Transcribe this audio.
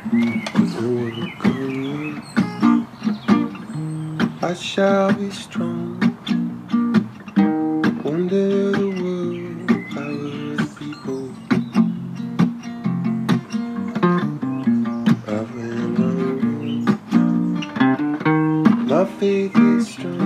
overcome. I shall be strong. Wonder the world, power of people. I've been alone. My faith is strong.